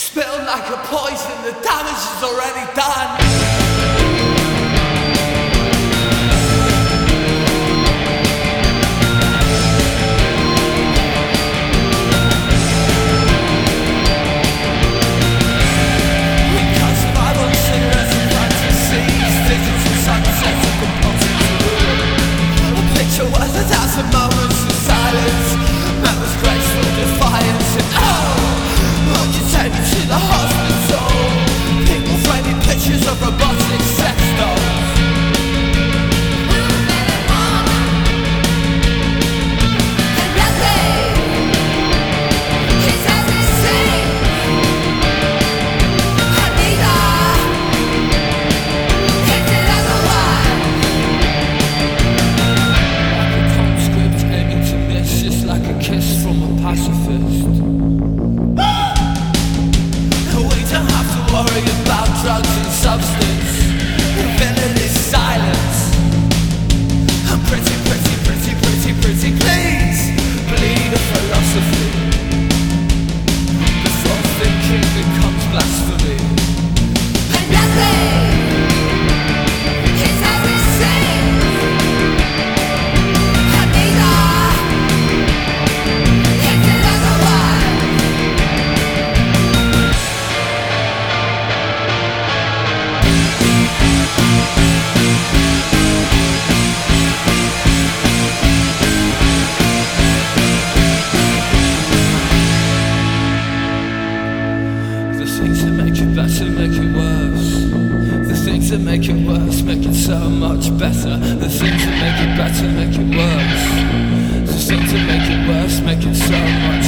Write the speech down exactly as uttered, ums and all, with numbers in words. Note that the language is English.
Spilled like a poison, the damage is already done. Drugs and substance, villain is silence. I'm pretty, pretty, pretty, pretty, pretty. Please bleed a philosophy before thinking becomes blasphemy. And nothing is as it seems. And neither is it otherwise. Things that make it better make it worse. The things that make it worse make it so much better. The things that make it better make it worse. The things that make it worse make it so much